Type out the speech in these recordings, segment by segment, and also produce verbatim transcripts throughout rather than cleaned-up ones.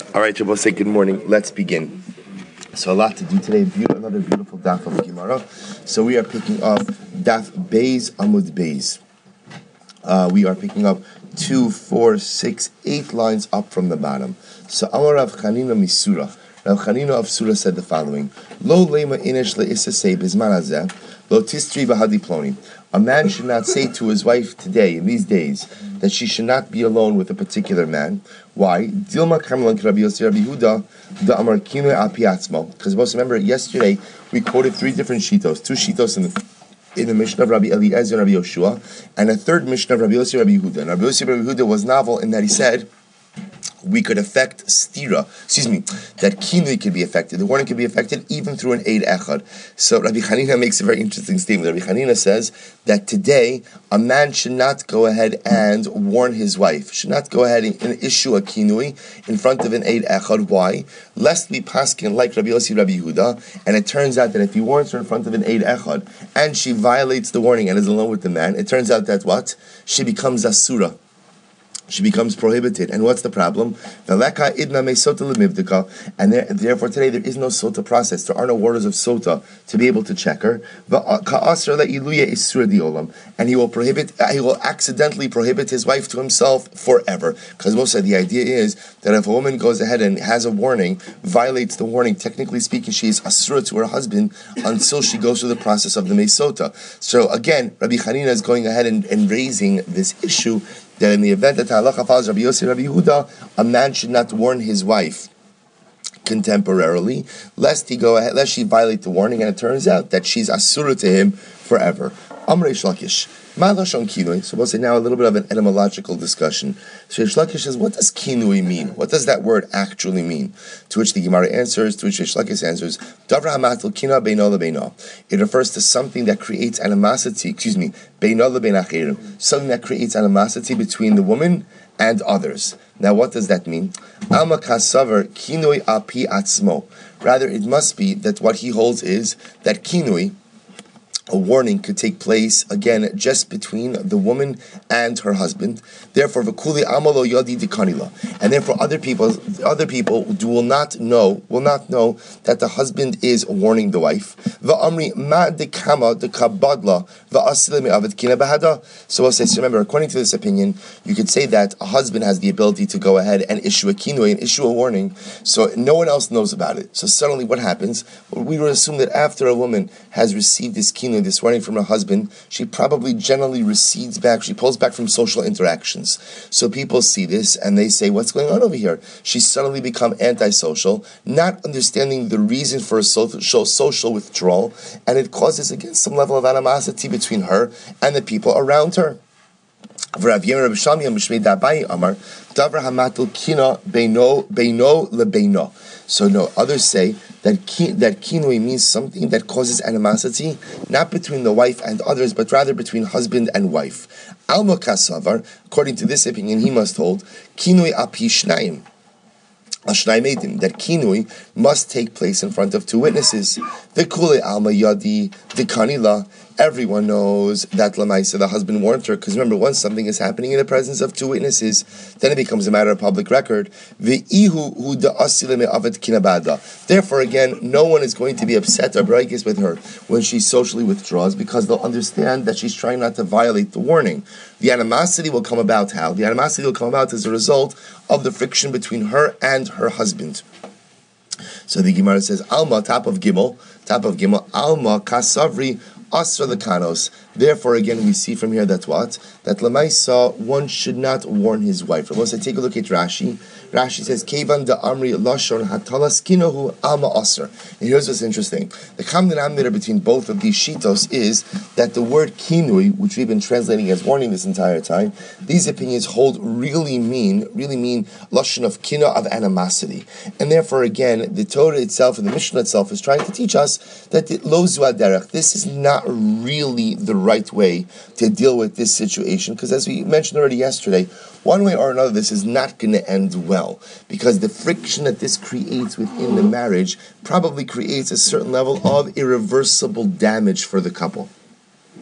All right, Shabbos, say good morning. Let's begin. So a lot to do today. Be- Another beautiful daf of Gemara. So we are picking up daf Beis Amud Beis. Uh, we are picking up two, four, six, eight lines up from the bottom. So Amar Rav Chanina Misura. Rav Chanina of Surah said the following: Lo lema inish le'isasei bizman hazeh, lo tistri v'hadi ploni. A man should not say to his wife today, in these days, that she should not be alone with a particular man. Why? Dilma Karmelan Rabbi Yossi Rabbi Huda the Amar Kinu Api Atzmo. Because most remember yesterday we quoted three different shitos, two shitos in the in the Mishnah of Rabbi Eliezer and Rabbi Yoshua, and a third Mishnah of Rabbi Yossi Rabbi Huda. And Rabbi Yossi Rabbi Huda was novel in that he said we could affect stira, excuse me, that kinui could be affected. The warning could be affected even through an eid echad. So Rabbi Chanina makes a very interesting statement. Rabbi Chanina says that today a man should not go ahead and warn his wife, should not go ahead and, and issue a kinui in front of an eid echad. Why? Lest we paskin like Rabbi Yossi Rabbi Yehuda, and it turns out that if he warns her in front of an eid echad and she violates the warning and is alone with the man, it turns out that what? She becomes asura. She becomes prohibited. And what's the problem? And there, therefore today there is no sota process. There are no waters of sota to be able to check her. And he will prohibit, he will accidentally prohibit his wife to himself forever. Because most of the idea is that if a woman goes ahead and has a warning, violates the warning, technically speaking, she is asura to her husband until she goes through the process of the mesota. So again, Rabbi Chanina is going ahead and, and raising this issue that in the event that halacha follows Rabbi Yossi Rabbi Yehuda, a man should not warn his wife contemporarily, lest he go ahead, lest she violate the warning, and it turns out that she's asura to him forever. Amrei Shlakish. So we'll say now a little bit of an etymological discussion. So Reish Lakish says, what does kinui mean? What does that word actually mean? To which the Gemara answers, to which Reish Lakish answers, Davra hamatel kina beino lebeino. It refers to something that creates animosity, excuse me, beino lebein achirim, something that creates animosity between the woman and others. Now what does that mean? Alma kasaver kinui api atzmo. Rather, it must be that what he holds is that kinui, a warning, could take place again just between the woman and her husband. Therefore, v'kuli amalo yadi dikanila, and therefore other people, other people do, will not know, will not know that the husband is warning the wife. V'amri ma dekama dekabadla v'asilemi avid kina bahada. So we'll say, so remember, according to this opinion, you could say that a husband has the ability to go ahead and issue a kinui and issue a warning, so no one else knows about it. So suddenly, what happens? Well, we would assume that after a woman has received this kinui, this warning from her husband, she probably generally recedes back, she pulls back from social interactions. So people see this and they say, what's going on over here? She's suddenly become antisocial, not understanding the reason for a social, social withdrawal, and it causes, again, some level of animosity between her and the people around her. So no, others say that ki, that kinui means something that causes animosity, not between the wife and others, but rather between husband and wife. Alma kasavar, according to this opinion, he must hold kinui api shnayim. That kinui must take place in front of two witnesses. The kule alma yadi dekanila. Everyone knows that lamaisa, the husband warned her, because remember, once something is happening in the presence of two witnesses, then it becomes a matter of public record. Therefore, again, no one is going to be upset or breakis with her when she socially withdraws, because they'll understand that she's trying not to violate the warning. The animosity will come about how? The animosity will come about as a result of the friction between her and her husband. So the Gemara says, Alma, top of Gimel, top of Gimel, Alma kasavri asra lekanos. Therefore, again, we see from here that what? That Lamaisa, one should not warn his wife. Let's take a look at Rashi. Rashi says, Kevan da Amri Lashon Hatalas Kinohu Alma Asr. And here's what's interesting. The common denominator between both of these shitos is that the word kinui, which we've been translating as warning this entire time, these opinions hold really mean, really mean Lashon of kina, of animosity. And therefore, again, the Torah itself and the Mishnah itself is trying to teach us that lo zu haderech, this is not really the right way to deal with this situation, because as we mentioned already yesterday, one way or another this is not going to end well, because the friction that this creates within the marriage probably creates a certain level of irreversible damage for the couple.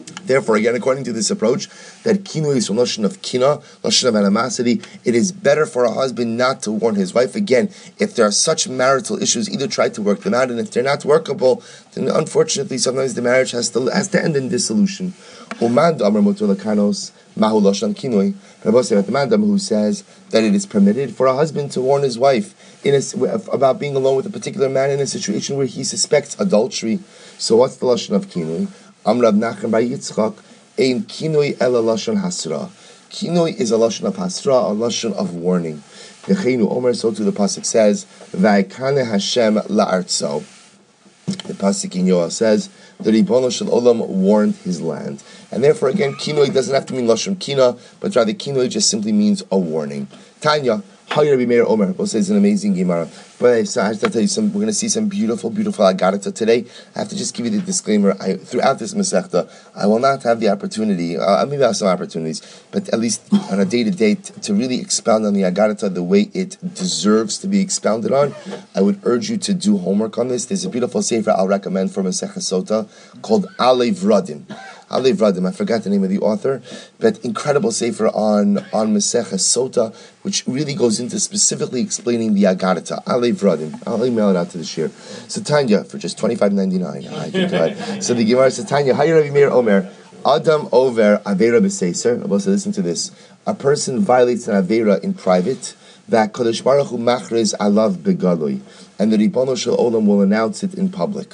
Therefore, again, according to this approach, that kinui is from lashon of kina, lashon of animosity, it is better for a husband not to warn his wife. Again, if there are such marital issues, either try to work them out, and if they're not workable, then unfortunately, sometimes the marriage has to has to end in dissolution. Umand amar mutar lakanos mahu lashon kinui. Rabbi said the mandam who says that it is permitted for a husband to warn his wife in a, about being alone with a particular man in a situation where he suspects adultery. So, what's the lashon of kinui? Amrav Nachman Bar Yitzchak, ein kinui ela lashon hasra. Kinui is a lashon of hasra, a lashon of warning. Yechenu Omer, so too the pasuk says, Va'ikane Hashem la'artso. The pasuk in Yoel says, the Ribono Shel Olam warned his land. And therefore, again, kinui doesn't have to mean lashon kina, but rather kinui just simply means a warning. Tanya, how Rabbi Meir Omer? We'll say it's an amazing Gemara. But I have to tell you some. We're going to see some beautiful, beautiful Agarata today. I have to just give you the disclaimer. I, throughout this Masechta, I will not have the opportunity. Uh, maybe I have some opportunities, but at least on a day to day, to really expound on the Agarata the way it deserves to be expounded on. I would urge you to do homework on this. There's a beautiful sefer I'll recommend from Masechta Sota called Alei Vradim. Alei Vradim, I forgot the name of the author, but incredible sefer on, on Masechta Sota, which really goes into specifically explaining the Agarata. Alei Vradim. I'll email it out to the shir. So Tanya, for just twenty-five ninety-nine. So the Gemara says, Tanya, Hayi Rabbi Meir Omer, Adam over Avera b'Seiser. Also listen to this. A person violates an Avera in private, that Kodesh Baruch Hu machriz alav begalui, and the Ribono Shel Olam will announce it in public.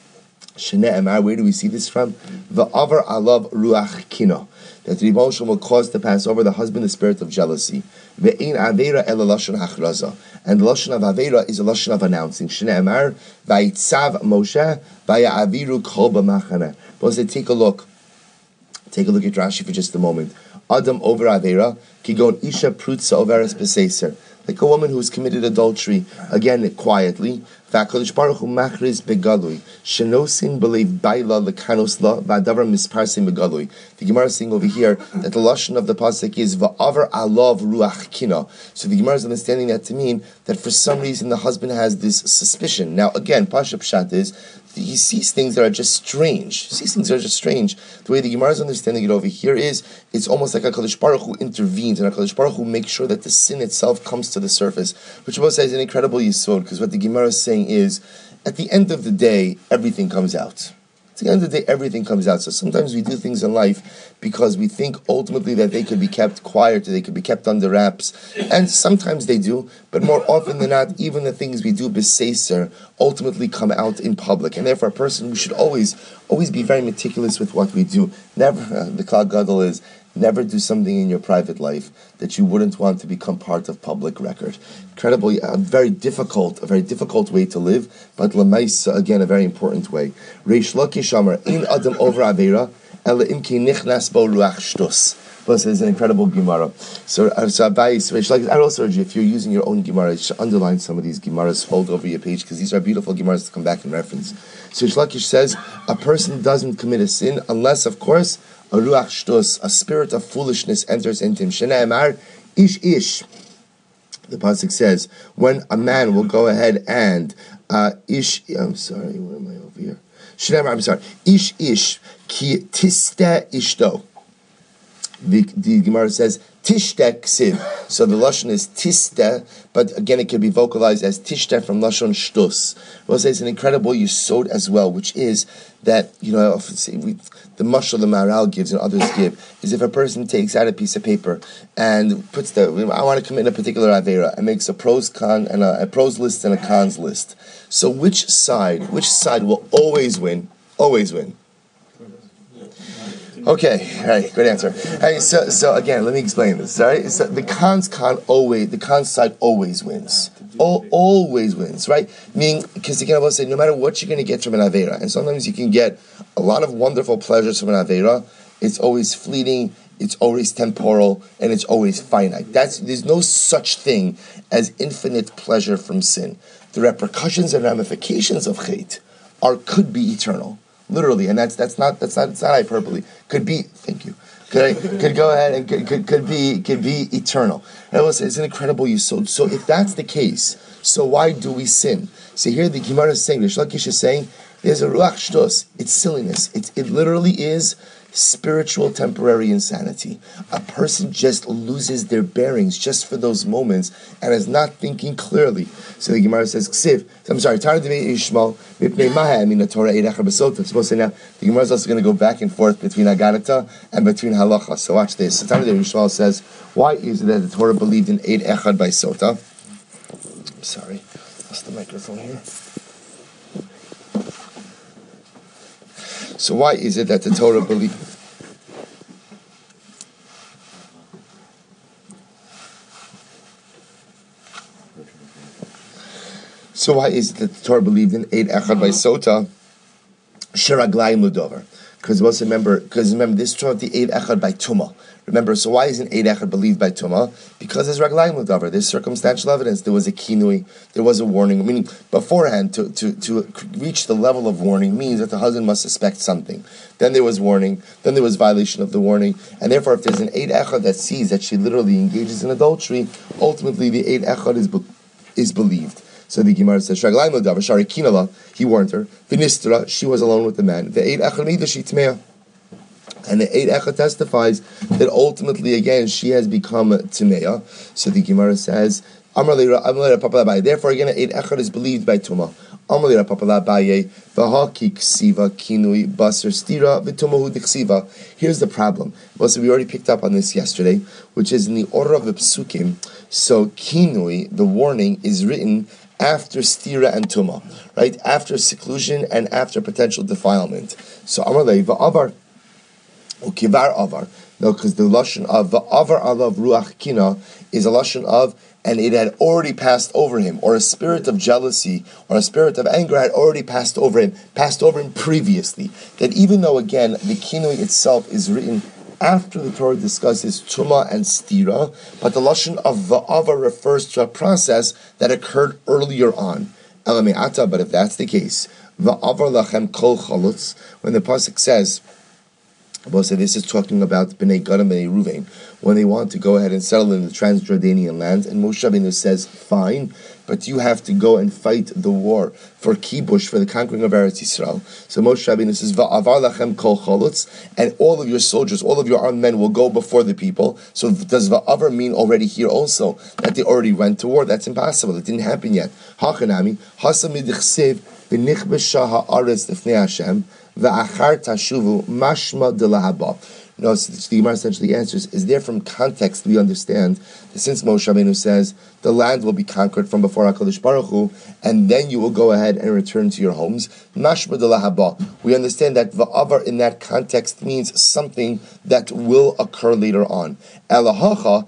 Shnei Amar, where do we see this from? Va'avar alav ruach kino, that the Ribono Shel Olam will cause to pass over the husband the spirit of jealousy. Ve'ein avera ela lashon hachraza, and the lashon of avera is a lashon of announcing. Shnei Amar va'itzav Moshe va'yaviru kol b'machane. But say, take a look. Take a look at Rashi for just a moment. Adam over avera kigon isha prutza overes b'seiser, like a woman who has committed adultery, again quietly. V'Hakadosh Baruch Hu machriz begalui shenosin believe baila lekanos la v'adavar misparsim begalui. The Gemara is saying over here that the lashon of the pasuk is va'avar alav ruach kina. So the Gemara is understanding that to mean that for some reason the husband has this suspicion. Now again, Pasha Pshat is he sees things that are just strange. He sees things that are just strange. The way the Gemara is understanding it over here is, it's almost like HaKadosh Baruch Hu intervenes, and HaKadosh Baruch Hu makes sure that the sin itself comes to the surface, which Rabbi says is an incredible yisod, because what the Gemara is saying is, at the end of the day, everything comes out. At the end of the day, everything comes out. So sometimes we do things in life because we think ultimately that they could be kept quiet, or they could be kept under wraps. And sometimes they do, but more often than not, even the things we do b'seiser ultimately come out in public. And therefore, a person, we should always, always be very meticulous with what we do. Never, uh, the Klal Gadol is, never do something in your private life that you wouldn't want to become part of public record. Incredible, a very difficult, a very difficult way to live, but l'maisa, again, a very important way. Reish Lakish Amar, in Adam over Avera, ela imki nichnas bo ruach shtus. Plus, it's an incredible Gemara. So, uh, so Abayis, Reish Lakish, I also urge you, if you're using your own Gemara, you should underline some of these Gemaras, fold over your page, because these are beautiful Gemaras to come back and reference. So Reish Lakish says, a person doesn't commit a sin unless, of course, a ruach shtus, a spirit of foolishness enters into him. Shnei Amar, ish ish. The pasuk says, when a man will go ahead and uh, ish. I'm sorry, where am I over here? Shnei Amar, I'm sorry. Ish ish ki tiste ishto. The, the Gemara says tishte ksiv. So the lashon is tiste, but again it can be vocalized as tishte from lashon shtus. We'll say it's an incredible yisod as well, which is that, you know, we, the mashal the Maharal gives and others give is if a person takes out a piece of paper and puts the, I want to commit a particular avera, and makes a pros con and a, a pros list and a cons list. So which side, which side will always win? Always win. Okay, all right, good answer. All right, so, so again, let me explain this. All right, so the cons con always, the cons side always wins. All, always wins, right? Meaning, because you can always say, no matter what you're going to get from an avera, and sometimes you can get a lot of wonderful pleasures from an avera, it's always fleeting, it's always temporal, and it's always finite. That's there's no such thing as infinite pleasure from sin. The repercussions and ramifications of chait are could be eternal. Literally, and that's that's not that's not it's not hyperbole. Could be, thank you. Could could go ahead and could, could could be could be eternal. And I will say it's an incredible yisod. So if that's the case, so why do we sin? So here the Gemara is saying, Rish Lakish is saying, there's a ruach shtus. It's silliness. It it literally is spiritual temporary insanity. A person just loses their bearings just for those moments and is not thinking clearly. So the Gemara says, Ksiv, I'm sorry, Tara Devei Ishmael, Mipnei Maha, I mean the Torah Eid Echad B'Sota. It's supposed to say now, the Gemara is also going to go back and forth between Agadata and between Halacha. So watch this. So Tara Devei Ishmael says, why is it that the Torah believed in Eid Echad by Sota? Sorry, lost the microphone here. So why is it that the Torah believed? So why is it that the Torah believed in Eid Echad by Sota? Sheraglayim Ludover. Because also remember, because remember this Torah the Eid Echad by Tumah. Remember, so why isn't Eid Echad believed by Tumah? Because there's Raglayim Ludover. There's circumstantial evidence. There was a kinui. There was a warning. Meaning, beforehand, to, to, to reach the level of warning means that the husband must suspect something. Then there was warning. Then there was violation of the warning. And therefore, if there's an Eid Echad that sees that she literally engages in adultery, ultimately the Eid Echad is, be, is believed. So the Gemara says, Shaglayim Ludover, Shari Kinala, he warned her. Vinistra, she was alone with the man. The Eid Echad Midashi Tmeah. And the Eid Echad testifies that ultimately, again, she has become Timeya. So the Gemara says, therefore, again, Eid Echad is believed by Tumah. Here's the problem. Well, so we already picked up on this yesterday, which is in the order of the Psukim. So Kinui, the warning, is written after stira and tumah, right? After seclusion and after potential defilement. So Amarlei va'avar. Ukivar avar. No, because the lashon of va'avar alav ruach kina is a lashon of, and it had already passed over him, or a spirit of jealousy, or a spirit of anger had already passed over him, passed over him previously. That even though, again, the kinui itself is written after the Torah discusses Tumah and Stira, but the lashon of va'avar refers to a process that occurred earlier on. Elame'ata, but if that's the case, va'avar lachem kol chalutz, when the pasuk says, well, so this is talking about Bnei Gad and Bnei Ruvain, when they want to go ahead and settle in the Transjordanian lands, and Moshe Rabbeinu says, fine, but you have to go and fight the war for kibush, for the conquering of Eretz Yisrael. So Moshe Rabbeinu says, Va'avar lachem kol chalutz, and all of your soldiers, all of your armed men will go before the people. So does Va'avar mean already here also, that they already went to war? That's impossible. It didn't happen yet. Hachanami, Hasamid Chsev, V'nichbesha ha'aretz lifnei Hashem, V'achar tashuvu mashma de lahaba. No, so the Gemara essentially answers, is there from context we understand that since Moshe Rabbeinu says the land will be conquered from before HaKadosh Baruch Hu, and then you will go ahead and return to your homes, mashma de lahaba. We understand that va'avar in that context means something that will occur later on. Elahacha,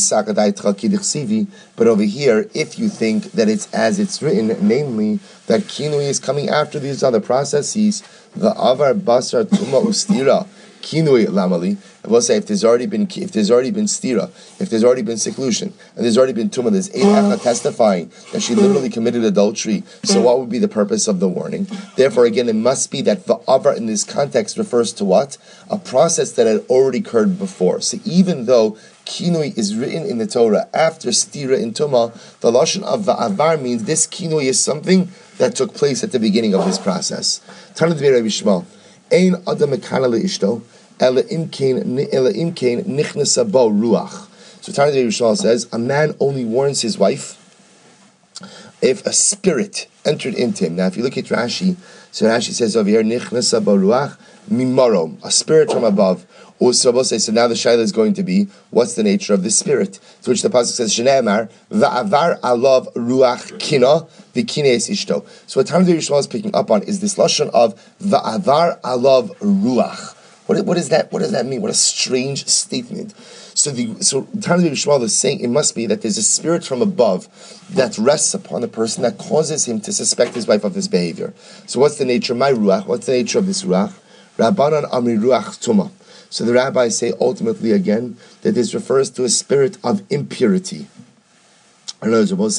but over here, if you think that it's as it's written, namely that kinui is coming after these other processes, the avar basar tuma ustira kinui lamali. I will say if there's already been if there's already been stira, if there's already been seclusion, and there's already been tuma, there's Eid Echad testifying that she literally committed adultery. So what would be the purpose of the warning? Therefore, again, it must be that the avar in this context refers to what? A process that had already occurred before. So even though kinui is written in the Torah after stira in Tumah, the lashon of va'avar means this kinui is something that took place at the beginning of this process. Tana Dvei Rabbi Shmuel, ein adam mekana leishto, ela imkein ela imkein nichnasa bo ruach. So Tana Dvei Rabbi Shmuel says, a man only warns his wife if a spirit entered into him. Now, if you look at Rashi, so Rashi says over here, nichnasa bo ruach mimaro, a spirit from above. So now the shaila is going to be, what's the nature of the spirit? To which the pasuk says, Shneimar, va'avar alav ruach kina, v'kines ishto. So what Tana Dvei Yishmael is picking up on is this lashon of va'avar alav ruach. What, what, is that, what does that mean? What a strange statement. So the so Tana Dvei Yishmael is saying it must be that there's a spirit from above that rests upon the person that causes him to suspect his wife of this behavior. So what's the nature of my ruach? What's the nature of this ruach? Rabbanan amri ruach tumah. So the rabbis say ultimately again that this refers to a spirit of impurity. In other words, we'll say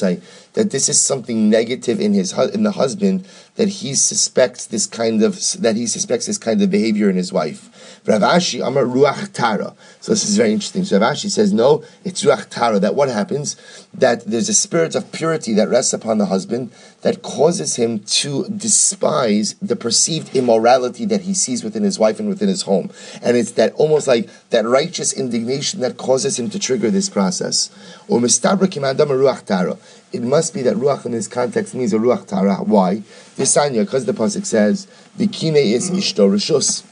that this is something negative in his in the husband, that he suspects this kind of that he suspects this kind of behavior in his wife. Rav Ashi Amar Ruach Tara. So this is very interesting. So Rav Ashi says, no, it's Ruach Tara. That what happens? That there's a spirit of purity that rests upon the husband that causes him to despise the perceived immorality that he sees within his wife and within his home. And it's that almost like that righteous indignation that causes him to trigger this process. Or Mistabra Kim Adam Ruach Tara. It must be that Ruach in this context means a Ruach Tara. Why? Desanya, because the pasuk says, Vikine is Ishto Rishus.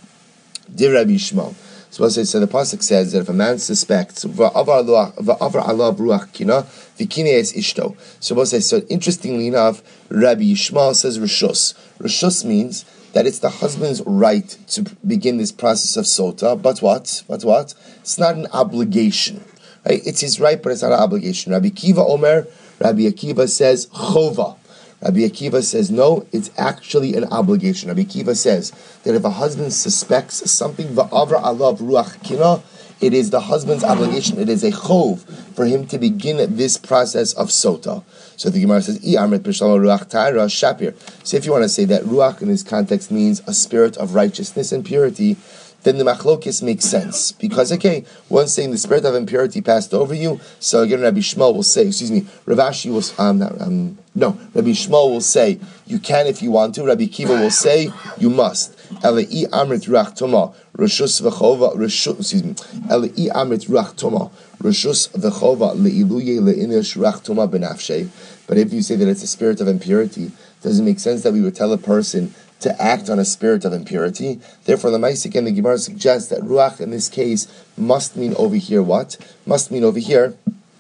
Dir Rabbi Yishmael. So, so the pasuk says that if a man suspects va'avar alav ruach kina, vikine es ishto. So, so interestingly enough, Rabbi Yishmael says rishus. Rishus means that it's the husband's right to begin this process of sota, but what? But what? It's not an obligation. Right? It's his right, but it's not an obligation. Rabbi Akiva Omer, Rabbi Akiva says chova. Rabbi Akiva says, no, it's actually an obligation. Rabbi Akiva says that if a husband suspects something, va'avra alav ruach kina, it is the husband's obligation. It is a chov for him to begin this process of sota. So the Gemara says, I amrit b'shalom ruach ta'ira shapir. So if you want to say that ruach in this context means a spirit of righteousness and purity, then the machlokis makes sense. Because, okay, one's saying the spirit of impurity passed over you, so again Rabbi Shmuel will say, excuse me, Rav Ashi will, um, not, um, no, Rabbi Shmuel will say, you can if you want to, Rabbi Kiva will say, you must. Elei amrit ruach toma, reshus v'chova, reshus, excuse me, Elei amrit ruach toma, reshus v'chova, le'iluye le'inish ruach toma benafshe. But if you say that it's a spirit of impurity, does it make sense that we would tell a person to act on a spirit of impurity? Therefore, the Maisik and the Gemara suggests that ruach in this case must mean over here what? Must mean over here.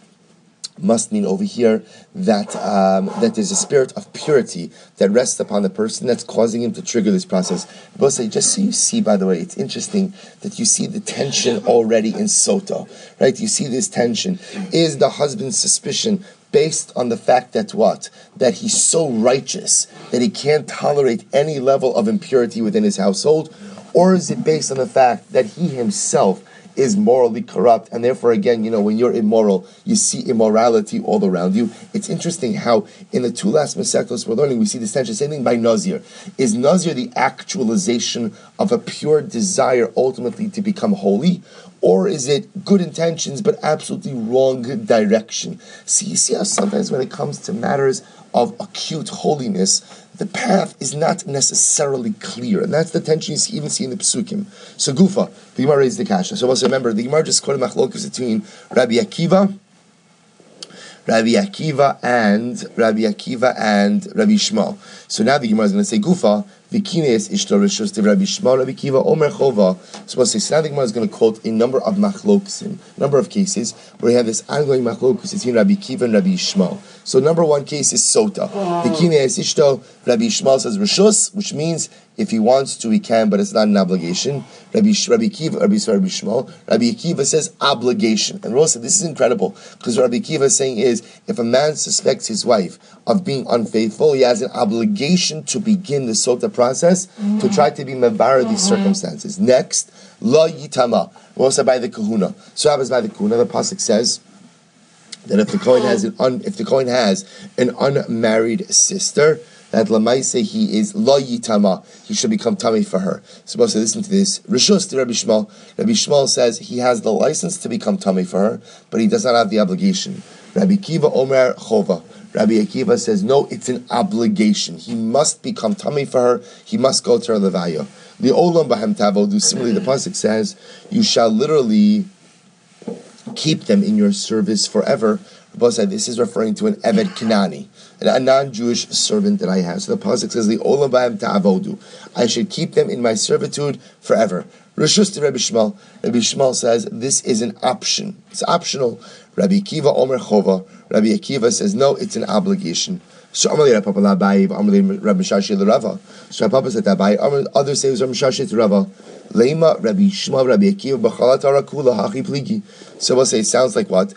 Must mean over here that um, that there's a spirit of purity that rests upon the person that's causing him to trigger this process. But say, just so you see, by the way, it's interesting that you see the tension already in Sota, right? You see this tension. Is the husband's suspicion based on the fact that what? That he's so righteous that he can't tolerate any level of impurity within his household? Or is it based on the fact that he himself is morally corrupt, and therefore, again, you know, when you're immoral, you see immorality all around you? It's interesting how in the two last Masechtos we're learning, we see this tension. Same thing by Nazir. Is Nazir the actualization of a pure desire ultimately to become holy? Or is it good intentions but absolutely wrong direction? See, you see how sometimes when it comes to matters of acute holiness, the path is not necessarily clear, and that's the tension you see, even see in the Pesukim. So Gufa, the Gemara raised the kasha. So also remember, the Gemara just quoted Machlokas between Rabbi Akiva, Rabbi Akiva and Rabbi Akiva and Rabbi Shmuel. So now the Gemara is going to say Gufa, Vikines Ishto Rishus de Rabbi Shmuel, Rabbi Akiva Omer Chova. So now the Gemara is going to quote a number of Machlokas, a number of cases where you have this ongoing Machlokas between Rabbi Akiva and Rabbi Shmuel. So number one case is Sota. Vikines Ishto, Rabbi Shmuel says Rishus, which means if he wants to, he can, but it's not an obligation. Rabbi Rabbi Akiva, Rabbi, sorry, Rabbi Shmuel, Rabbi Akiva says obligation. And Rosa, this is incredible, because what Rabbi Akiva is saying is, if a man suspects his wife of being unfaithful, he has an obligation to begin the Sota process mm-hmm. to try to be mevar these circumstances. Next, La Yitama, Rosa by the Kahuna. So happens by the Kahuna, the pasuk says that if the Kohen has an un, if the Kohen has an unmarried sister, that Lamaise he is lo yitama, he should become tummy for her. Supposed to listen to this. Rishus to Rabbi Shmuel. Rabbi Shmuel says he has the license to become tummy for her, but he does not have the obligation. Rabbi Akiva Omer Chova. Rabbi Akiva says no, it's an obligation. He must become tummy for her. He must go to her levaya. The olam bahem tavodu. Similarly, the pasuk says you shall literally keep them in your service forever. Rabbi said this is referring to an Eved Kinani, a non-Jewish servant that I have. So the pasuk says, "Li'olam b'hem ta'avodu." I should keep them in my servitude forever. Rishus to Rabbi Shmuel. Rabbi Shmuel says this is an option. It's optional. Rabbi Akiva Omer Chova. Rabbi Akiva says no, it's an obligation. So Amalei Rabbi Papa Abaye, Amalei Rabbi Shashi l'Rava. So Rabbi Papa said Abaye. Others say it was Rabbi Shashi to Rava. Leima Rabbi Shmuel Rabbi Akiva b'chalat harakula hachi pligi. So we'll say it sounds like what?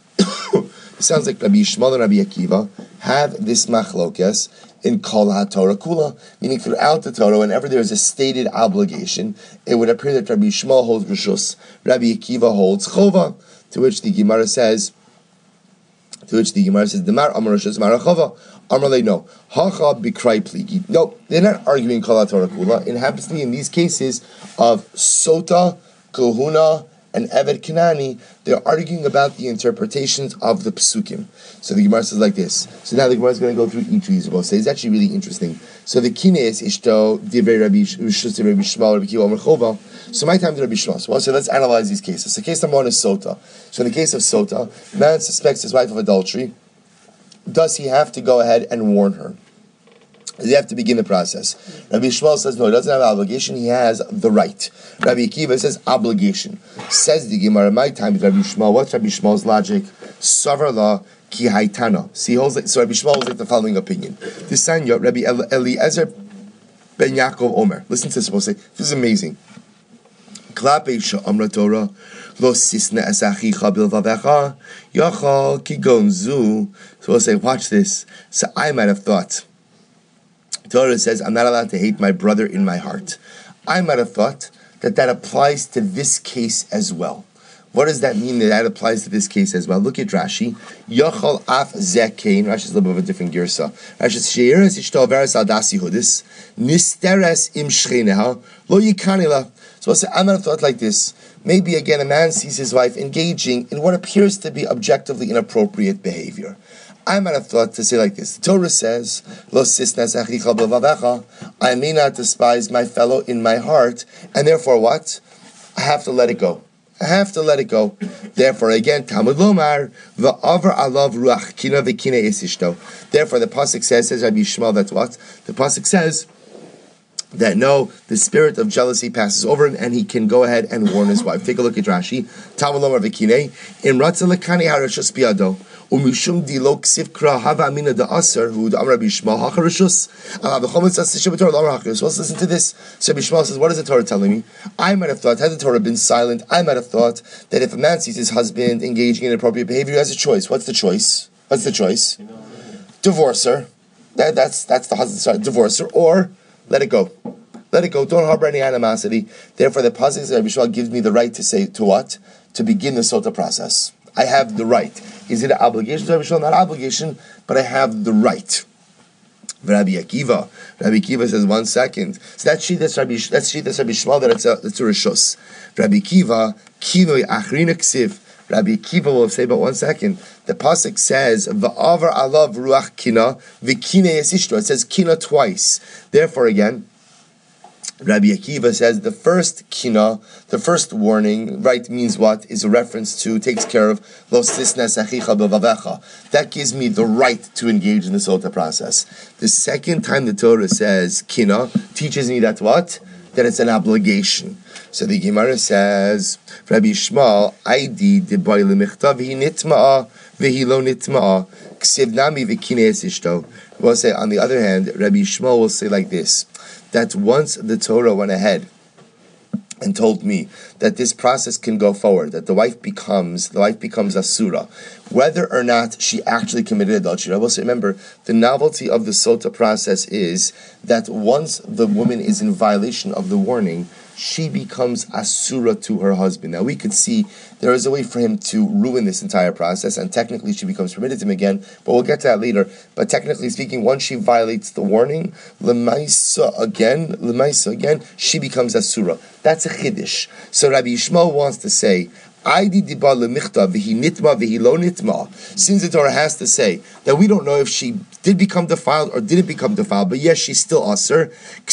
It sounds like Rabbi Shmuel and Rabbi Akiva have this machlokas in Kol HaTorah Kula, meaning throughout the Torah, whenever there is a stated obligation, it would appear that Rabbi Shmuel holds Rishus, Rabbi Akiva holds Chova, to which the Gemara says To which the Gemara says, "Demar Amar Rishus Marachava." Amarle no. Hacha bikrai pligi. No, they're not arguing Kol Torah Kula. It happens to be in these cases of Sota, Kahuna, and Evet Kanani, they're arguing about the interpretations of the Psukim. So the Gemara says like this. So now the Gemara is going to go through each of these. We'll say it's actually really interesting. So the Kines Ishto Divrei Rabbi Rishus Rabbi Shmuel Rabbi Kiva Amar Chova. So my time to Rabbi Shmuel. So we'll say let's analyze these cases. So case number one is Sota. So in the case of Sota, man suspects his wife of adultery. Does he have to go ahead and warn her? Does he have to begin the process? Rabbi Shmuel says no, he doesn't have an obligation, he has the right. Rabbi Akiva says obligation. Says the Gemara, my time with Rabbi Shmuel. What's Rabbi Shmuel's logic? Savar la ki haitana. See, he holds like, so Rabbi Shmuel holds like the following opinion. This sign, Rabbi Eliezer ben Yaakov Omer. Listen to this, we'll say, this is amazing. Klape sha'amra Torah. Lo sisna esachicha bilvavecha yachal kigon zu. So we'll say, watch this. So I might have thought, Torah says, I'm not allowed to hate my brother in my heart. I might have thought that that applies to this case as well. What does that mean that that applies to this case as well? Look at Rashi. Yachal af zekein. Rashi's a little bit of a different girsa. Rashi says, She'eres ishto veres al dasi hudis. Nisteres im shcheneha. Lo yikanila. So we'll say, I might have thought like this. Maybe again a man sees his wife engaging in what appears to be objectively inappropriate behavior. I might have thought to say like this. The Torah says, Lo sisnas achicha b'vavecha. I may not despise my fellow in my heart, and therefore what? I have to let it go. I have to let it go. Therefore, again, Talmud Lomar, v'avar alav ruach kina v'kina esishto. Therefore, the pasuk says, says Rabbi Shmuel, that's what? The pasuk says that no, the spirit of jealousy passes over him, and he can go ahead and warn his wife. Take a look at Rashi. Talmud Lomar v'kine im ratza lekani harashus biado. Umishum dilok sivkra hava amina da aser who the Rabbi Shmuel hacharishus. The chometz as the Torah lamar hacharishus. Let's listen to this. So Rabbi Shmuel says, "What is the Torah telling me? I might have thought, had the Torah been silent, I might have thought that if a man sees his husband engaging in inappropriate behavior, he has a choice. What's the choice? What's the choice? Divorce her. That, that's that's the husband's side. Divorce her or let it go. Let it go. Don't harbor any animosity. Therefore, the pasuk of Rabbi Shmuel gives me the right to say to what? To begin the sota process. I have the right. Is it an obligation to Rabbi Shmuel? Not obligation, but I have the right. Rabbi Akiva. Rabbi Akiva says, one second. So that's she that's Rabbi that's she that's Rabbi Shmuel, that it's a it's a rishus. Rabbi Akiva, kinoi achrina ksiv. Rabbi Akiva will say, but one second. The pasuk says, Va'avar alav ruach kina, v'kina yesishto. It says kina twice. Therefore, again, Rabbi Akiva says the first kina, the first warning, right, means what? Is a reference to, takes care of lo sisnes achicha b'vavecha. That gives me the right to engage in the sota process. The second time the Torah says kina, teaches me that what? That it's an obligation. So the Gemara says, Rabbi Shmuel, Aidi deboy lemichta v'hi nitma'a v'hi lo nitma'a ksiv nami v'kine esishto. We'll say, on the other hand, Rabbi Shmuel will say like this, that once the Torah went ahead and told me that this process can go forward, that the wife becomes the wife becomes asura, whether or not she actually committed adultery. I will say, remember, the novelty of the sota process is that once the woman is in violation of the warning, she becomes asura to her husband. Now we could see there is a way for him to ruin this entire process, and technically she becomes permitted to him again, but we'll get to that later. But technically speaking, once she violates the warning, lemaisa again, lemaisa again, she becomes asura. That's a chiddush. So Rabbi Yishmael wants to say, since the Torah has to say that we don't know if she did become defiled or didn't become defiled, but yes, she's still asur.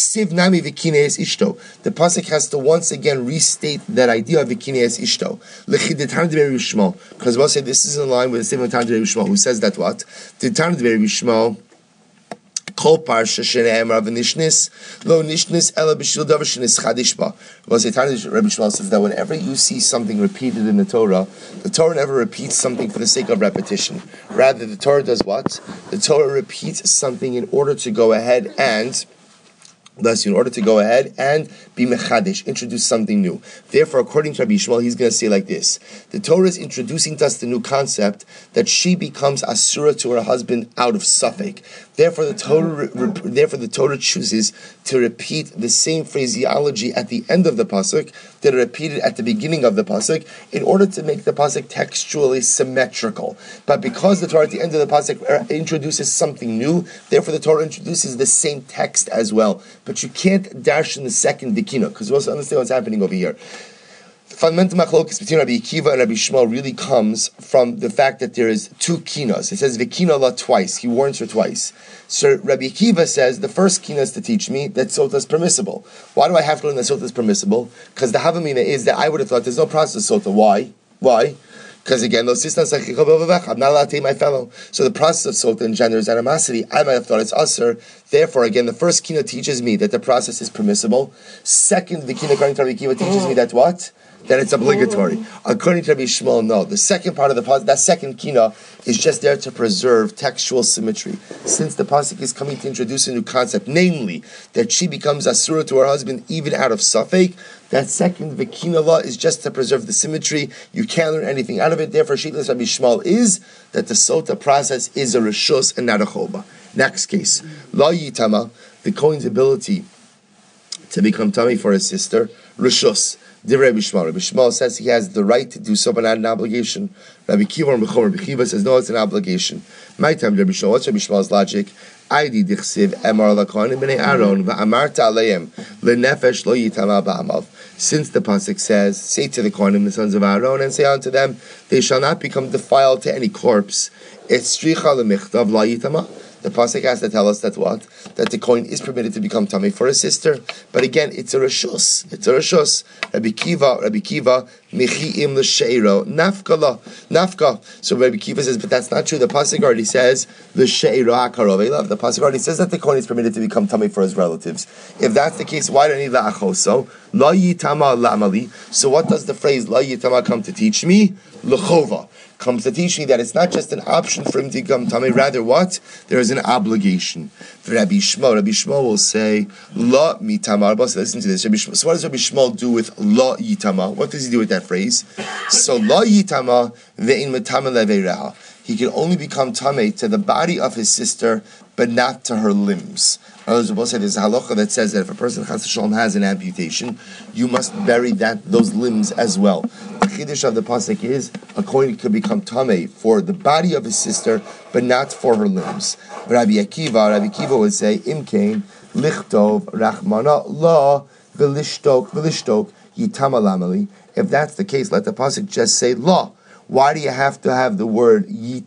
The pasuk has to once again restate that idea of v'kineis ishto. Because we'll say this is in line with the statement of Tanjei Rishmo, who says that what? The Tanjei Rishmo, Kol parsha shene'emar v'nishnis lo nishnis ela b'shil davar shenis chadish ba. Well, Tanjei Rabbi Shmuel says that whenever you see something repeated in the Torah, the Torah never repeats something for the sake of repetition. Rather, the Torah does what? The Torah repeats something in order to go ahead and Thus, in order to go ahead and be mechadish, introduce something new. Therefore, according to Rabbi Yishmael, he's going to say like this: the Torah is introducing to us the new concept that she becomes asura to her husband out of suffix. Therefore, the Torah, therefore the Torah chooses to repeat the same phraseology at the end of the pasuk that are repeated at the beginning of the pasuk, in order to make the pasuk textually symmetrical. But because the Torah at the end of the pasuk introduces something new, therefore the Torah introduces the same text as well. But you can't dash in the second dikina, because you also understand what's happening over here. The fundamental machlokes between Rabbi Akiva and Rabbi Yishmael really comes from the fact that there is two kinas. It says v'kina la twice. He warns her twice. So Rabbi Akiva says the first kina is to teach me that sota is permissible. Why do I have to learn that sota is permissible? Because the havamina is that I would have thought there's no process of sota. Why? Why? Because again, I'm not allowed to take my fellow. So the process of sota engenders animosity. I might have thought it's usher. Therefore, again, the first kina teaches me that the process is permissible. Second, the kina according to Rabbi Akiva teaches me that what? That it's obligatory. According to Rabbi Yishmael, no. The second part of the pasuk, that second kina, is just there to preserve textual symmetry. Since the pasuk is coming to introduce a new concept, namely that she becomes asura to her husband even out of suffix, that second v'kina law is just to preserve the symmetry. You can't learn anything out of it. Therefore, Shitlas Rabbi Yishmael is that the sota process is a reshus and not a choba. Next case, la yitama, the Kohen's ability to become tummy for his sister, reshus. Divrei Rabbi Yishmael. Rabbi Yishmael says he has the right to do so, but not an obligation. Rabbi Kiva and Rabbi Kiva says no, it's an obligation. My time, Rabbi Yishmael. What's Rabbi Yishmael's logic? Aidi dichsiv emar lakonim b'nei Aaron va'amarta aleim lenefesh lo yitama ba'amav. Since the pasuk says, say to the Kohanim, the sons of Aaron, and say unto them, they shall not become defiled to any corpse. It's stricha lemichtav la yitama. The pasuk has to tell us that what? That the Kohen is permitted to become tummy for his sister. But again, it's a reshus. It's a reshus. Rabbi Kiva, Rabbi Kiva, michiim l'sheiro, nafka la, nafka. So Rabbi Kiva says, but that's not true. The pasuk already says, l'sheiro ha'karov elav. The pasuk already says that the Kohen is permitted to become tummy for his relatives. If that's the case, why do I need la'achoso? La yitama la'amali. So what does the phrase la yitama come to teach me? L'chova. Comes to teach me that it's not just an option for him to become tummy, rather what? There is an obligation. For Rabbi Yishmael, Rabbi Yishmael will say, La mitama. Listen to this. Rabbi Yishmael, so what does Rabbi Yishmael do with La yitama? What does he do with that phrase? So La yitama ve'in mitama leveiraha. He can only become tummy to the body of his sister, but not to her limbs. There's a halacha that says that if a person chas v'shalom has an amputation, you must bury that those limbs as well. The chiddush of the pasuk is a kohen could become tamei for the body of his sister, but not for her limbs. Rabbi Akiva, Rabbi Akiva would say, Imkein lichtov rachmana la v'lishtok v'lishtok yitama lamali. If that's the case, let the pasuk just say la. Why do you have to have the word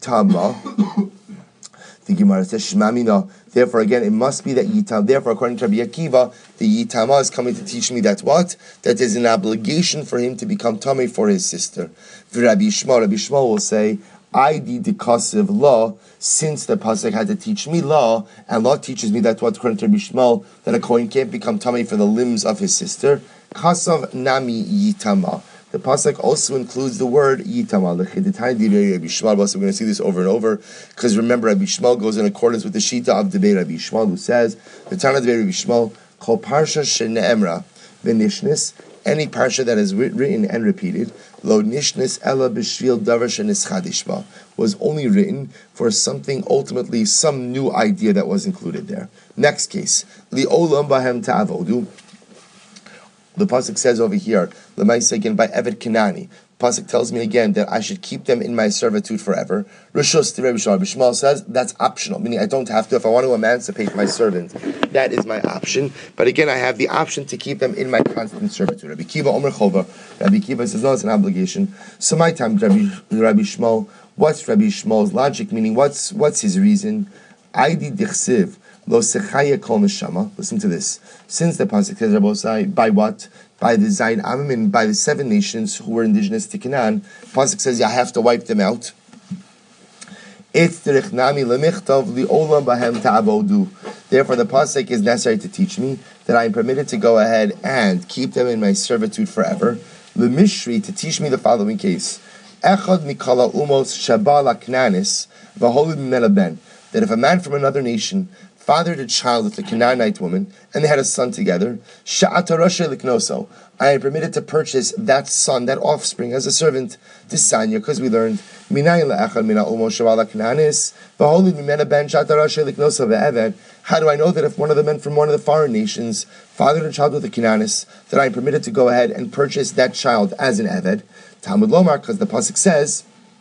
yitama? The Gemara says shmamina. Therefore, again, it must be that yitam. Therefore, according to Rabbi Akiva, the yitama is coming to teach me that what? That there's an obligation for him to become tummy for his sister. For Rabbi Yishmael, Rabbi Yishmael will say, I did the kasiv law, since the pasuk had to teach me law, and law teaches me that what, according to Rabbi Yishmael, that a kohen can't become tummy for the limbs of his sister. Kasav nami yitama. The pasuk also includes the word yitama. We're going to see this over and over, because remember, Rabbi Yishmael goes in accordance with the shita of Debei Rabbi Yishmael, who says, the Tana Debei Rabbi Yishmael, kol parsha shene'emra v'nishnis, any parsha that is written and repeated, lo nishnis ela b'shvil davar shenischadishba, was only written for something, ultimately some new idea that was included there. Next case, li'olam bahem ta'avodu. The pasuk says over here, L'maisa again by Evet Kanani. Pasuk tells me again that I should keep them in my servitude forever. Rishus to Rabbi Yishmael. Rabbi Yishmael says that's optional, meaning I don't have to. If I want to emancipate my servant, that is my option. But again, I have the option to keep them in my constant servitude. Rabbi Kiva Omer Chova. Rabbi Kiva says no, it's an obligation. So my time, Rabbi, Rabbi Yishmael. What's Rabbi Yishmael's logic? Meaning, what's what's his reason? Aidi dichsiv. Lo sechaya kol neshama. Listen to this. Since the pasuk says, Rabbosai, by what? By the Zayin Amim and by the seven nations who were indigenous to Canaan, pasuk says, I have to wipe them out. Therefore, the pasuk is necessary to teach me that I am permitted to go ahead and keep them in my servitude forever. The Mishri to teach me the following case. Echad mikala umos shabala knanis v'holid mimena ben. that if a man from another nation fathered a child with a Canaanite woman, and they had a son together, Sha'ata Rasha Liknoso, I am permitted to purchase that son, that offspring, as a servant. Tisanya, because we learned, Minayin la'achad mina umo shavala Canaanis, v'holid mimena ben Sha'ata Rasha Liknoso ve'eved. How do I know that if one of the men from one of the foreign nations fathered a child with a Canaanis, that I am permitted to go ahead and purchase that child as an Eved? Talmud Lomar, because the pasuk says,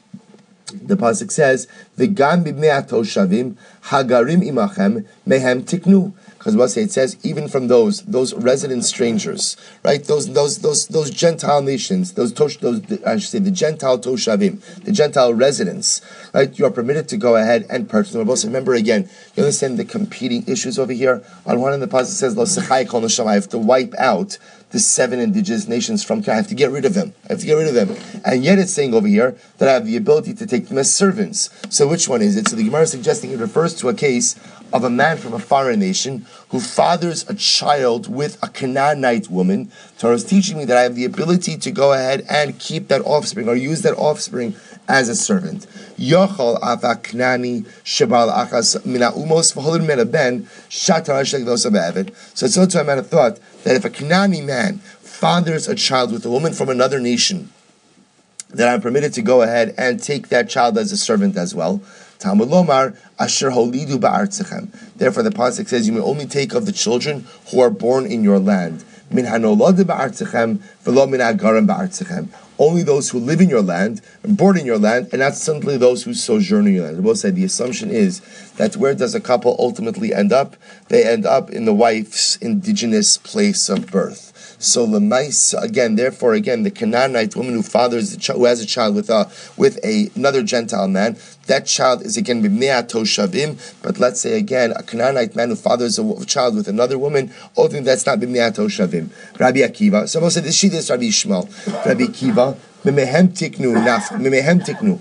The pasuk says, "V'gam b'bnei atoshavim hagarim imachem mehem tiknu." Because what it says, even from those those resident strangers, right? Those those those those Gentile nations, those tosh, those I should say the Gentile toshavim, the Gentile residents, right? You are permitted to go ahead and purchase them. Remember again, you understand the competing issues over here. On one end, the pasuk says, "Lo sechai kol neshama." I have to wipe out the seven indigenous nations from Canaan. I have to get rid of them. I have to get rid of them. And yet it's saying over here that I have the ability to take them as servants. So which one is it? So the Gemara is suggesting it refers to a case of a man from a foreign nation who fathers a child with a Canaanite woman. Torah is teaching me that I have the ability to go ahead and keep that offspring or use that offspring as a servant. Yochol avaknani shebal achas mina umos v'holin mena ben shatar shegdos abevet. So it's also a matter of thought that if a Canaanite man fathers a child with a woman from another nation, that I'm permitted to go ahead and take that child as a servant as well. Talmud Lomar asher holidu ba'artzechem. Therefore, the pasuk says you may only take of the children who are born in your land. Min hanolad ba'artzechem v'lo min hagarim ba'artzechem. Only those who live in your land, born in your land, and not simply those who sojourn in your land. We'll say the assumption is that where does a couple ultimately end up? They end up in the wife's indigenous place of birth. So lemais again, therefore again, the Canaanite woman who fathers the ch- who has a child with a with a, another Gentile man, that child is again b'mnei toshavim. But let's say again, a Canaanite man who fathers a child with another woman, ultimately that's not b'mnei toshavim. Rabbi Akiva. Someone said this. She is Rabbi Yishmael. Rabbi Akiva. Mimehem tiknu naf. Mimehem tiknu.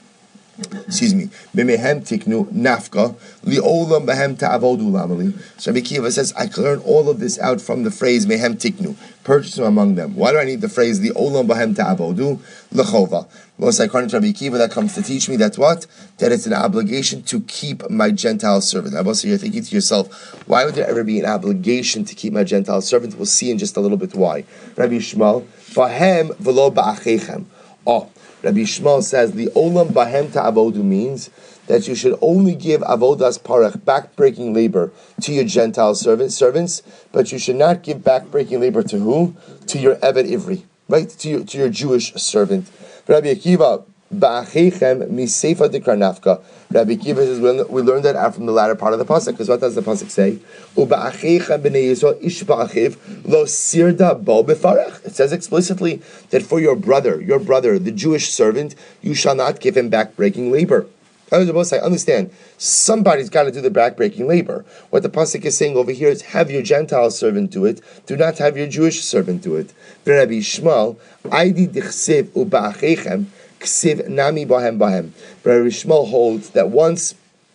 Excuse me. Mimehem tiknu nafka liolam behem ta'avodu lamali. So Rabbi Akiva says, I can learn all of this out from the phrase mehem tiknu. Purchase them among them. Why do I need the phrase liolam behem ta'avodu lechova? Well, so according to Rabbi Akiva, that comes to teach me that what? That it's an obligation to keep my Gentile servant. I also you're thinking to yourself, why would there ever be an obligation to keep my Gentile servant? We'll see in just a little bit why. Rabbi Yishmael, fahem v'lo ba'achechem. Oh, Rabbi Yishmael says the olam bahem ta'avodu means that you should only give avodas parach, backbreaking labor, to your Gentile servants, servants, but you should not give backbreaking labor to who? To your Eved Ivri, right? To your to your Jewish servant. Rabbi Akiva, ba'achechem miseifa dikra nafka. Rabbi Akiva says we learned that out from the latter part of the pasuk. Because what does the pasuk say? U'ba'achechem b'nei Yisrael ish ba'achiv lo sirda bo befarach. It says explicitly that for your brother, your brother, the Jewish servant, you shall not give him backbreaking labor. I understand. Somebody's got to do the backbreaking labor. What the pasuk is saying over here is have your Gentile servant do it. Do not have your Jewish servant do it. Rabbi Yishmael, Aidi dichsev u'ba'achechem ksiv nami bahem bahem. Rabbi Yishmael holds that once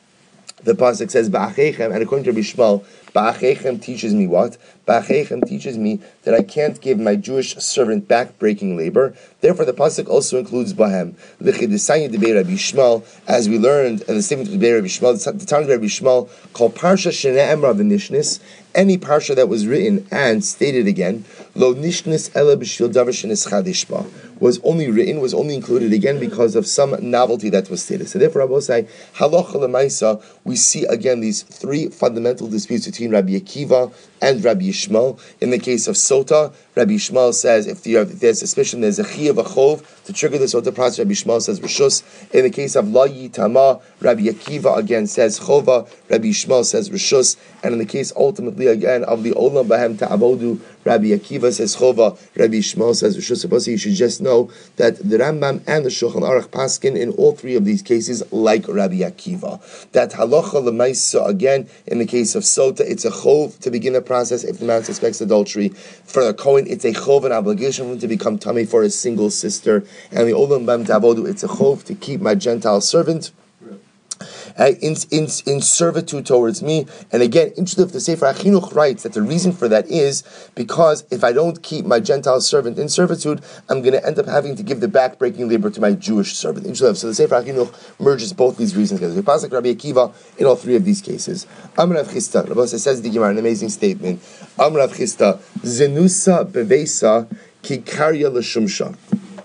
the pasuk says ba'achechem, and according to Rabbi Yishmael, ba'achechem teaches me what? Ba'achechem teaches me that I can't give my Jewish servant back-breaking labor. Therefore, the pasuk also includes bahem. L'chidusanya debei Rabbi Yishmael, as we learned in the statement of debei Rabbi Yishmael, the time of Rabbi Yishmael, called parsha shene'emra v'nishnis, any parsha that was written and stated again, lo nishnis ela b'shvil davar sheneschadish ba, was only written, was only included again because of some novelty that was stated. So therefore, Rabbi say, halacha l'maisa, we see again these three fundamental disputes between Rabbi Akiva and Rabbi Yishmael. In the case of Sota, Rabbi Yishmael says if, the, if there's suspicion, there's a chiyuv achov to trigger the Sota process. Rabbi Yishmael says rishus. In the case of la yitama, Rabbi Akiva again says chova. Rabbi Yishmael says rishus. And in the case ultimately again of the olam bahem ta'avodu, Rabbi Akiva says chova. Rabbi Yishmael says rishus. Suppose you should just know that the Rambam and the Shulchan Aruch paskin in all three of these cases like Rabbi Akiva. That halacha l'maisa again in the case of Sota, it's a chov to begin the process if the man suspects adultery. For the Kohen, it's a chov, an obligation for him to become tummy for his single sister. And the olam bam ta'avodu, it's a chov to keep my Gentile servant. uh, in, in in servitude towards me. And again, interesting, the Sefer HaChinuch writes that the reason for that is because if I don't keep my Gentile servant in servitude, I'm going to end up having to give the back-breaking labor to my Jewish servant. Interesting. So the Sefer HaChinuch merges both these reasons together. We pass like Rabbi Akiva in all three of these cases. Amr Rav Chisda, Rabbi says the Gemara, an amazing statement. Amr Rav Chisda, Zenusa beveisa ki karya l'shumsha.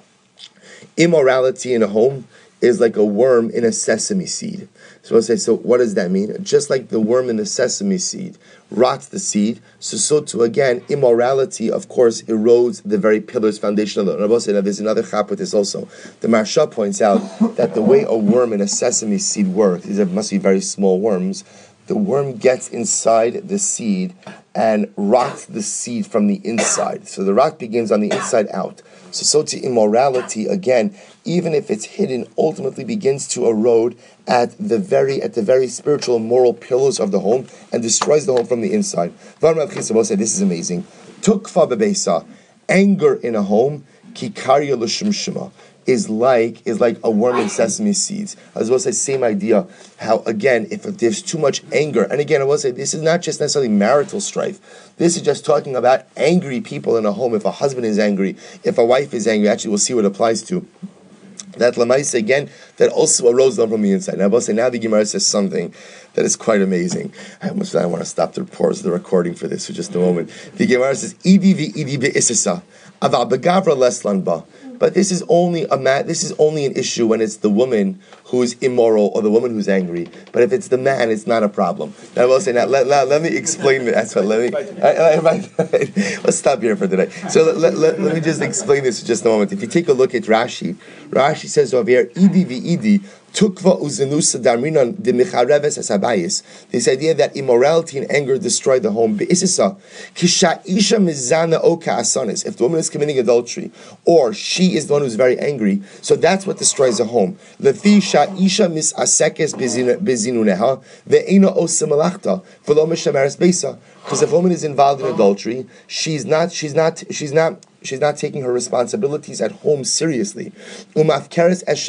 Immorality in a home is like a worm in a sesame seed. So I'll say, so what does that mean? Just like the worm in the sesame seed rots the seed, so so too again, immorality, of course, erodes the very pillars, foundation of the Rabbi said, now there's another chap with this also. The Maharsha points out that the way a worm in a sesame seed works, these are, must be very small worms, the worm gets inside the seed and rots the seed from the inside. So the rot begins on the inside out. So, so to immorality, again, even if it's hidden, ultimately begins to erode at the very at the very spiritual and moral pillars of the home and destroys the home from the inside. Rav Chisda will say, this is amazing. Tukfa bebeisa, anger in a home, kikarya l'shumshima, is like is like a worm in sesame seeds. I was going to say, same idea. How again, if there's too much anger, and again, I will say this is not just necessarily marital strife. This is just talking about angry people in a home. If a husband is angry, if a wife is angry, actually, we'll see what it applies to. That lamaisa again, that also arose down from the inside. Now, I will say now the Gemara says something that is quite amazing. I almost I want to stop the pause the recording for this for just a moment. The Gemara says, "Idi vi idi be'isasa, aval begavra leslan ba." But this is only a ma- this is only an issue when it's the woman who is immoral or the woman who's angry. But if it's the man, it's not a problem. Now I will say now let, let, let me explain it. That's what let me. I, I, I, let's stop here for today. So let, let, let, let me just explain this for just a moment. If you take a look at Rashi, Rashi says over here, "Idi vi-idi." Tukva uzenusa darminan de michareves asabayis. This idea that immorality and anger destroy the home. Be'isisa kisha isha mizana oka asanis. If the woman is committing adultery, or she is the one who's very angry, so that's what destroys a home. Lefi sha isha mis asekes bezinuneha ve'ena osemalachta v'lo mishameres beisa. Because if a woman is involved in adultery, she's not. She's not. She's not. She's not taking her responsibilities at home seriously. What is this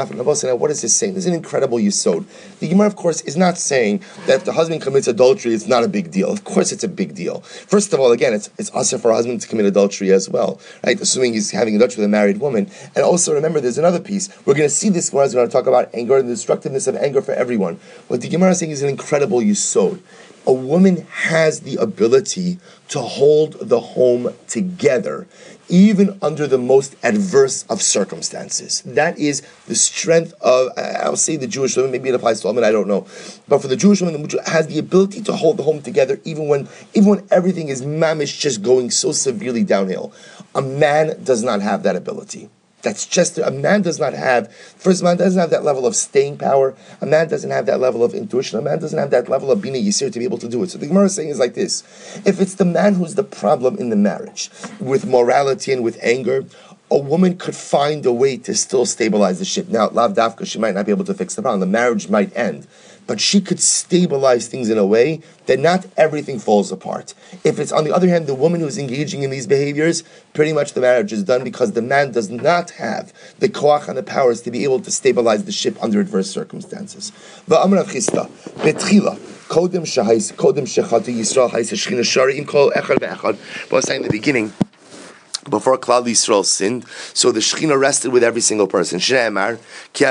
saying? This is an incredible yisod. The Gemara, of course, is not saying that if the husband commits adultery, it's not a big deal. Of course, it's a big deal. First of all, again, it's it's also for a husband to commit adultery as well, right? Assuming he's having adultery with a married woman. And also, remember, there's another piece. We're going to see this Gemara is going to talk about anger and the destructiveness of anger for everyone. What the Gemara is saying is an incredible yisod. A woman has the ability to hold the home together, even under the most adverse of circumstances. That is the strength of, I'll say the Jewish woman, maybe it applies to women, I don't know. But for the Jewish woman, the has the ability to hold the home together even when even when everything is mamish, just going so severely downhill. A man does not have that ability. That's just, a man does not have, first, a man doesn't have that level of staying power, a man doesn't have that level of intuition, a man doesn't have that level of being a yisir to be able to do it. So the Gemara is saying is like this: if it's the man who's the problem in the marriage, with morality and with anger, a woman could find a way to still stabilize the ship. Now, lav dafka, she might not be able to fix the problem, the marriage might end, but she could stabilize things in a way that not everything falls apart. If it's, on the other hand, the woman who's engaging in these behaviors, pretty much the marriage is done because the man does not have the koach and the powers to be able to stabilize the ship under adverse circumstances. V'amar Rav Chisda, betchila, kodem shehais, kodem shechatu Yisrael hais hashchina shari im kol echad ve'echad. But I was saying in the beginning, before Klal Yisrael sinned, so the Shekhinah rested with every single person. Because the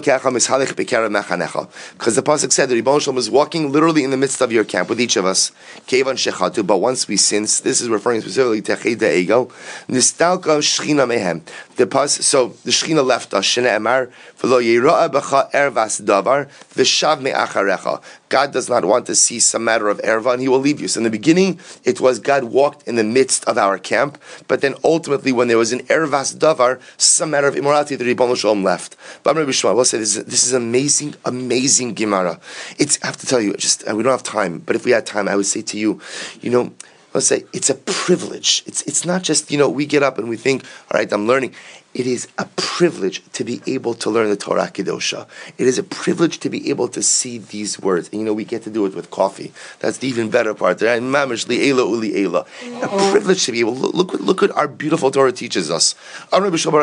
pasuk said that Rebbe Shalom was walking literally in the midst of your camp with each of us. But once we sinned, this is referring specifically to Cheda Egel. Nistalka Shekhinah mehem. The pas so the Shekhinah left us. Shne'emar v'lo yira'a b'cha ervas davar v'shav me'acharecha. God does not want to see some matter of erva, and He will leave you. So in the beginning, it was God walked in the midst of our camp, but then ultimately, when there was an ervas davar, some matter of immorality, the Ribbon Shalom left. But Rabbi Shmuel will say this is, this is amazing, amazing Gemara. It's I have to tell you, just we don't have time, but if we had time, I would say to you, you know, I'll say it's a privilege. It's it's not just, you know, we get up and we think, all right, I'm learning. It is a privilege to be able to learn the Torah Kedosha. It is a privilege to be able to see these words. And you know, we get to do it with coffee. That's the even better part. A privilege to be able, look, look, look what our beautiful Torah teaches us. Get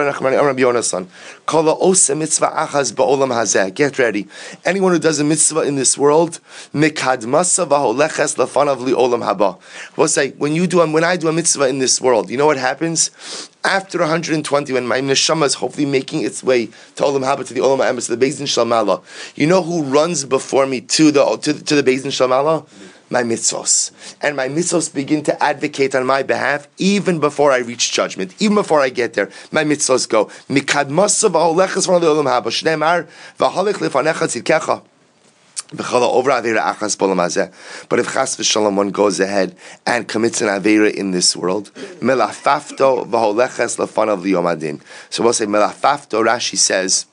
ready. Anyone who does a mitzvah in this world, we'll say, when you do, when I do a mitzvah in this world, you know what happens? After one hundred twenty, when my neshama is hopefully making its way to Olam Haba, to the Olam Haba, to the Beis Din Shel Ma'ala, you know who runs before me to the to, to the Beis Din Shel Ma'ala? My mitzvos. And my mitzvos begin to advocate on my behalf even before I reach judgment, even before I get there. My mitzvos go. Mikad masav ha'olechas from the Olam Haba. Shneimar v'halech lefanecha tzidkecha. But if Chas v'Shalom one goes ahead and commits an Aveira in this world, melafafto v'holeches lefanav liyom adin. So we'll say melafafto. Rashi says,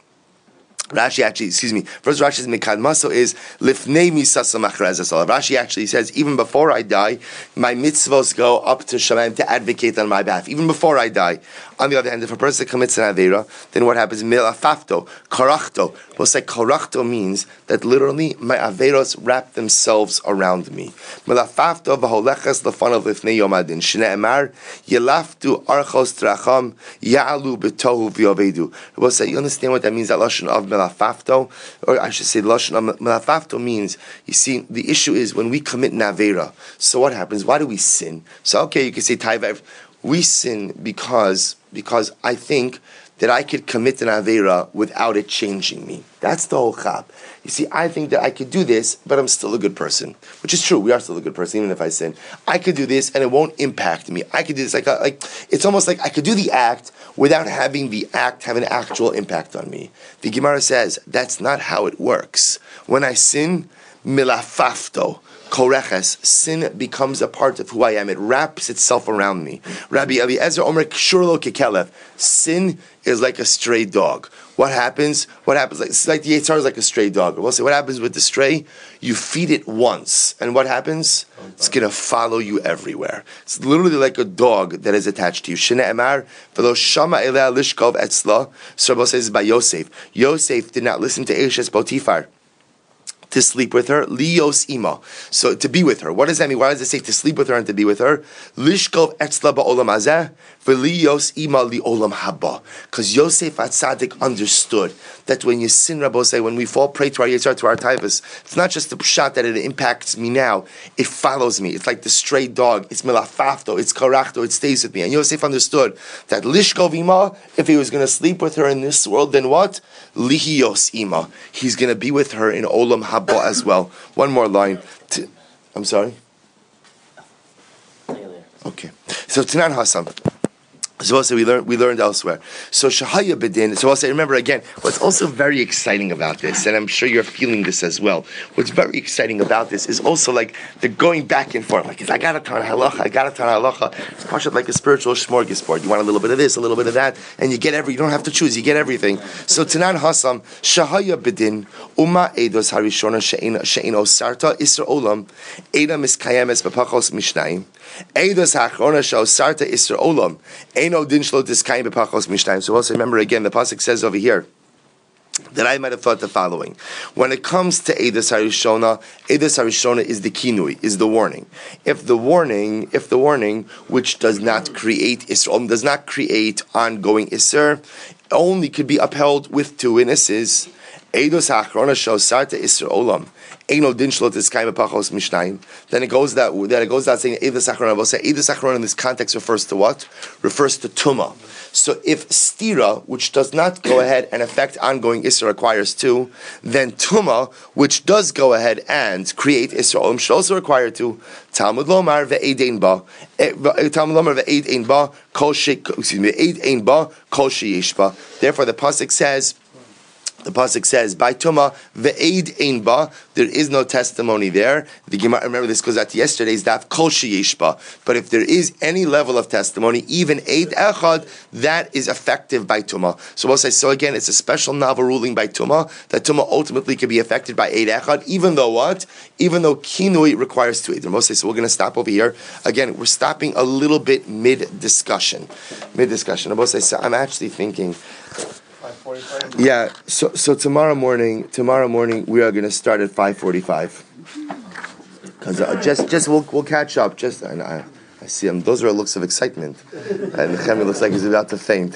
Rashi actually, excuse me, first Rashi says Mikad Maso is Lifnei Misasa Machrezasal. Rashi actually says, even before I die, my mitzvos go up to Shamayim to advocate on my behalf, even before I die. On the other hand, if a person commits an Aveira, then what happens? Milafafto, Karachto. We'll say Karachto means that literally my Aveiros wrap themselves around me. Milafafto v'holeches lefanav lifnei yom adin. Shne'emar yelaftu archos tracham ya'alu b'tohu v'yovedu. We'll say, you understand what that means, that lashon of Milafafto? Or I should say, the lashon of Milafafto means, you see, the issue is when we commit an Aveira, so what happens? Why do we sin? So okay, you can say, Taiva, we sin because because I think that I could commit an Aveira without it changing me. That's the whole chab. You see, I think that I could do this, but I'm still a good person. Which is true, we are still a good person, even if I sin. I could do this, and it won't impact me. I could do this, like, a, like it's almost like I could do the act without having the act have an actual impact on me. The Gemara says, that's not how it works. When I sin, milafafto, koreches, sin becomes a part of who I am. It wraps itself around me. Rabbi Eliezer Omer Kshurlo Kekelev. Sin is like a stray dog. What happens? What happens? Like, it's like the Yetzer Hara is like a stray dog. We'll say, what happens with the stray? You feed it once, and what happens? It's going to follow you everywhere. It's literally like a dog that is attached to you. Shene Emar v'lo shama eleh lishkov etzla. So Rabbi says by Yosef. Yosef did not listen to Eshes Potifar to sleep with her, lios ima. So to be with her. What does that mean? Why does it say to sleep with her and to be with her? Lishkov etzla ba'olam hazeh, v'lios ima li olam haba. Because Yosef HaTzadik understood that when you sin, Rabbi say, when we fall prey to our Yetzer, to our taivas, it's not just the pshat that it impacts me now, it follows me. It's like the stray dog. It's milafafto, it's karachto, it stays with me. And Yosef understood that lishkov ima, if he was going to sleep with her in this world, then what? Lihios ima. He's going to be with her in olam haba as well. One more line. T- I'm sorry? Okay. So Tanan Hassam. So also we learned we learned elsewhere. So Shahaya Bedin. So also remember again, what's also very exciting about this, and I'm sure you're feeling this as well. What's very exciting about this is also like the going back and forth. Like I got a ton of halacha, I got a ton of halacha. It's part of like a spiritual smorgasbord. You want a little bit of this, a little bit of that, and you get every. You don't have to choose. You get everything. So Tanan Hassam Shahaya Bedin Uma Eidos Harishona She'ina She'ino Sarta Isra Olam Eida Miskayemes Bepachos Mishnayim Eidos Hachrona Shao Sarta Isra Olam. No din shlo tiskayim bepachos mishnayim. So also remember again, the pasuk says over here that I might have thought the following: when it comes to Eidos Harishona, Eidos Harishona is the kinui, is the warning. If the warning, if the warning, which does not create Isra, does not create ongoing Isser, only could be upheld with two witnesses. Eidos Hachrona Shao Sarta Isra Olam. Then it goes that that it goes that saying Eidos Hachrona. We'll say Eidos Hachrona in this context refers to what? Refers to Tumah. So if stira, which does not go ahead and affect ongoing Isra, requires two, then Tumah, which does go ahead and create Isra Olam, should also require two. Talmud Lomar ve'eid ba. Talmud Lomar ve'eid ein ba kol she. Excuse me, ve'eid ein ba kol sheyesh ba. Therefore, the pasuk says, The pasuk says, "By tuma ve'ed ein ba." There is no testimony there. The Gemara, remember this goes out to yesterday's daf. Kol sheyishba. But if there is any level of testimony, even eid echad, that is effective by tuma. So we'll say. So again, it's a special novel ruling by tuma that tuma ultimately can be affected by eid echad, even though what? Even though kinui requires two eid. We'll say. So we're going to stop over here. Again, we're stopping a little bit mid discussion. Mid discussion. We'll say. So I'm actually thinking. Yeah, so so tomorrow morning, tomorrow morning we are going to start at five forty-five. Because uh, just just we'll we'll catch up. Just and I I see him. Those are looks of excitement, and Chemi looks like he's about to faint.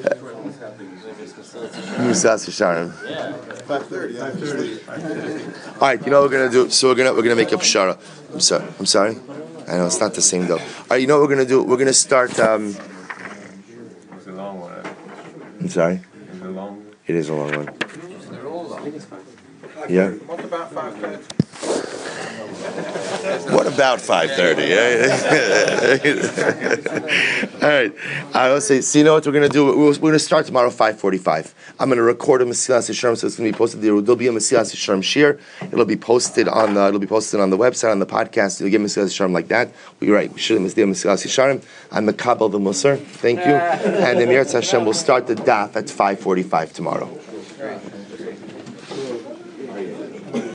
Musas Yesharim. Five thirty. All right, you know what we're gonna do. So we're gonna we're gonna make a pshara. I'm sorry. I'm sorry. I know it's not the same though. All right, you know what we're gonna do. We're gonna start. Um, it's a long one. I'm sorry. It is a long one. They're all long. Yeah. What about five thirty? What about five thirty? All right. I will say, so you know what we're going to do? We're, we're going to start tomorrow at five forty-five. I'm going to record a Mesilas Yesharim, so it's going to be posted there. There'll be a Mesilas Yesharim shir. It'll be posted on the, it'll be posted on the website, on the podcast. You'll get Mesilas Yesharim like that. You're right. We should have Mesilas Yesharim. I'm the Kabbalah the Musar. Thank you. And Emir Hashem will start the daf at five forty-five tomorrow.